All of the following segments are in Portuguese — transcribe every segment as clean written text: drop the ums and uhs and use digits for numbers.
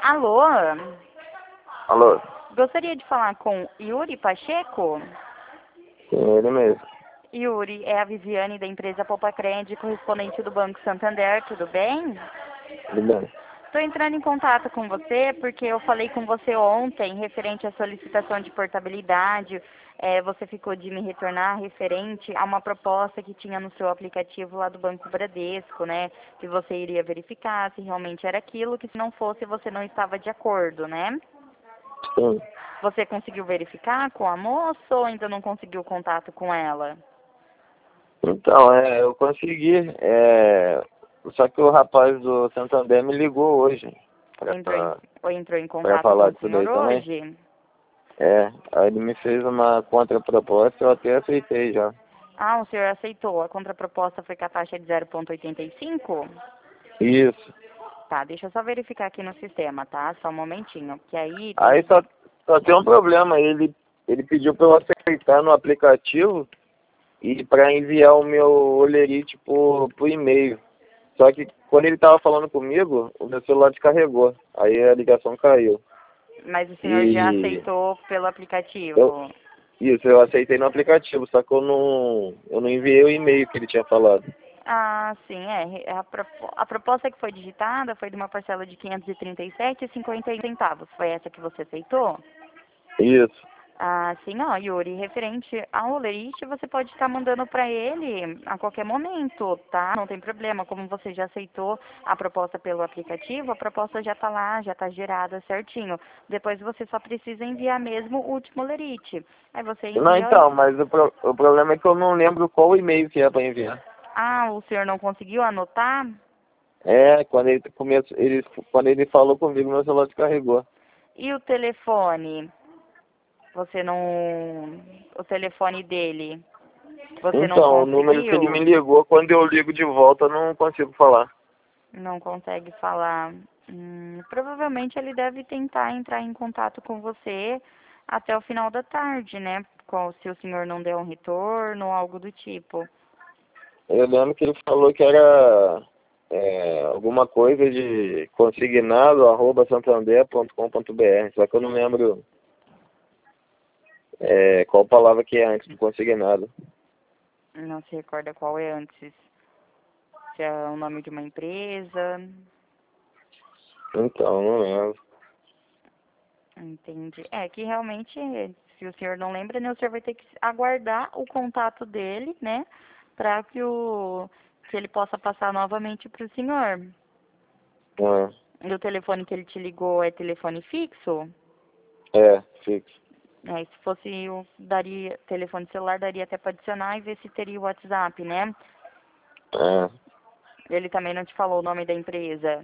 Alô? Alô? Gostaria de falar com Yuri Pacheco? Sim, ele mesmo. Yuri, é a Viviane da empresa Popacred, correspondente do Banco Santander, tudo bem? Tudo bem? Estou entrando em contato com você porque eu falei com você ontem referente à solicitação de portabilidade. Você ficou de me retornar referente a uma proposta que tinha no seu aplicativo lá do Banco Bradesco, né? Que você iria verificar se realmente era aquilo, que se não fosse você não estava de acordo, né? Sim. Você conseguiu verificar com a moça ou ainda não conseguiu contato com ela? Então, eu consegui, só que o rapaz do Santander me ligou hoje Entrou em pra contato com falar o disso senhor daí também. hoje? Aí ele me fez uma contraproposta, eu até aceitei já. Ah, o senhor aceitou. A contraproposta foi com a taxa de 0,85? Isso. Tá, deixa eu só verificar aqui no sistema, tá? Só um momentinho. Que aí tem Aí que... só tem um problema, ele pediu pra eu aceitar no aplicativo e pra enviar o meu olerite por e-mail. Só que quando ele tava falando comigo, o meu celular descarregou. Aí a ligação caiu. Mas o senhor já E aceitou pelo eu, aplicativo? eu aceitei no aplicativo, só que eu não enviei o e-mail que ele tinha falado. Ah, sim, é. A proposta que foi digitada foi de uma parcela de R$ 537,50. Foi essa que você aceitou? Isso. Ah, sim, ó, Yuri, referente ao Olerite, você pode estar mandando para ele a qualquer momento, tá? Não tem problema, como você já aceitou a proposta pelo aplicativo, a proposta já está lá, já está gerada certinho. Depois você só precisa enviar mesmo o último Olerite. Aí você Não, envia... então, mas o problema é que eu não lembro qual e-mail que é para enviar. Ah, o senhor não conseguiu anotar? Quando ele começou, quando ele falou comigo, meu celular descarregou. E o telefone? Você não... O telefone dele, você não Então, o número que ele me conseguiu? ligou, quando eu ligo de volta, eu não consigo falar. Não consegue falar. Provavelmente ele deve tentar entrar em contato com você até o final da tarde, né? Se o senhor não der um retorno ou algo do tipo. Eu lembro que ele falou que era alguma coisa de consignado @santander.com.br, só que eu não lembro qual palavra que é antes do consignado. Não se recorda qual é antes. Se é o nome de uma empresa. Então, não lembro. Entendi. É que realmente, se o senhor não lembra, né, o senhor vai ter que aguardar o contato dele, né? Para que ele possa passar novamente para o senhor. Ah, E o telefone que ele te ligou é telefone fixo? fixo. Se fosse daria telefone celular, daria até para adicionar e ver se teria o WhatsApp, né? É. Ele também não te falou o nome da empresa.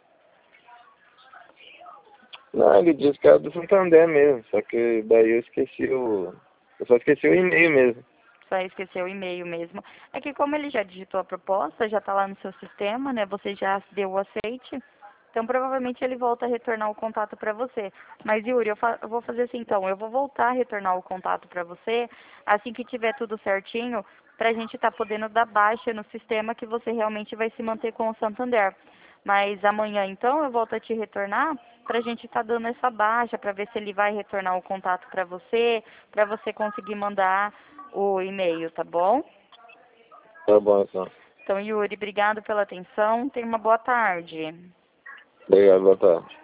Não, ele disse que era do Santander mesmo, só que daí eu só esqueci o e-mail mesmo. Só esqueceu o e-mail mesmo. É que como ele já digitou a proposta, já está lá no seu sistema, né? Você já deu o aceite. Então, provavelmente ele volta a retornar o contato para você. Mas, Yuri, eu vou fazer assim, então. Eu vou voltar a retornar o contato para você assim que tiver tudo certinho, para a gente estar podendo dar baixa no sistema que você realmente vai se manter com o Santander. Mas amanhã, então, eu volto a te retornar para a gente estar dando essa baixa, para ver se ele vai retornar o contato para você conseguir mandar o e-mail, tá bom? Tá bom, então. Então, Yuri, obrigado pela atenção. Tenha uma boa tarde. Obrigado, boa tarde.